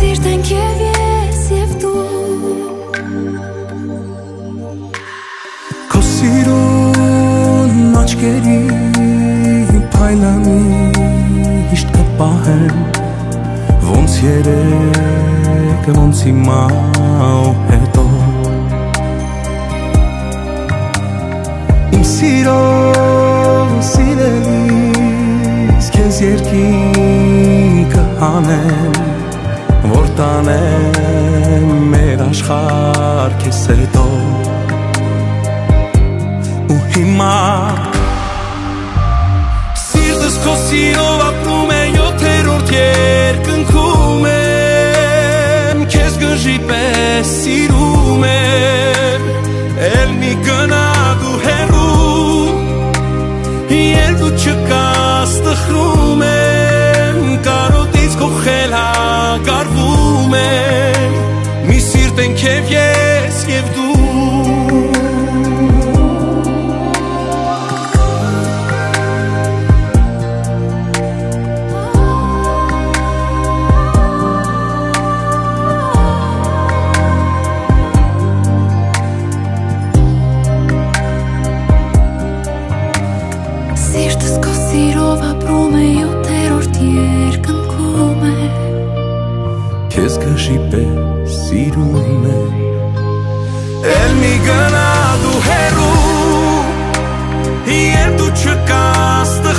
Սիրտենք և ես և դու Քո սիրուն աչքերի փայլամիշտ կպահեմ Ոնց երեկ, ոնց հիմա ու հետո Իմ սիրո սիրելիս քեզ երկինքը հանեմ Որ տանեմ մեր աշխարհ քեզ հետո Ու հիմա Սիրտս քո սիրով ապրում է յոթերորդ երկնքում եմ Քեզ գժի պես սիրում եմ Էլ մի գնա դու հեռու Երբ դու չկաս տխրում եմ Կարոտից քո խել հագարվում եմ Մի սիրտ ենք և ես և դու Սիրտս քո սիրով ապրում է յոթերորդ երկնքում է Քեզ գժի պես սիրում եմ Էլ մի գնա դու հեռու Երբ դու չկաս